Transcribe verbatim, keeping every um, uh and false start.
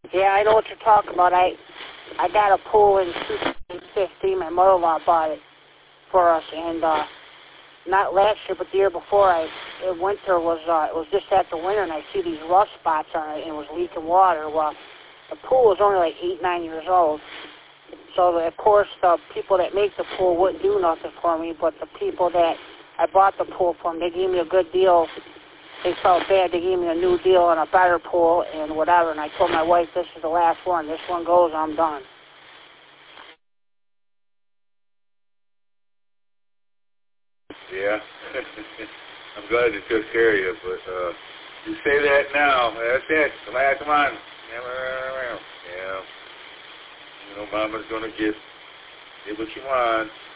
Yeah, I know what you're talking about. I I got a pool in two thousand fifteen. My mother-in-law bought it for us, and uh, not last year, but the year before, I it winter was uh, it was just after winter, and I see these rust spots on it, and it was leaking water. Well, the pool was only like eight, nine years old. So, of course, the people that make the pool wouldn't do nothing for me, but the people that I bought the pool from, they gave me a good deal. They felt bad. They gave me a new deal and a better pool and whatever, and I told my wife, this is the last one. This one goes, I'm done. Yeah. I'm glad you took care of you, but uh, you say that now. That's it. The last one. Yeah. You know, Mama's going to get, get what you want.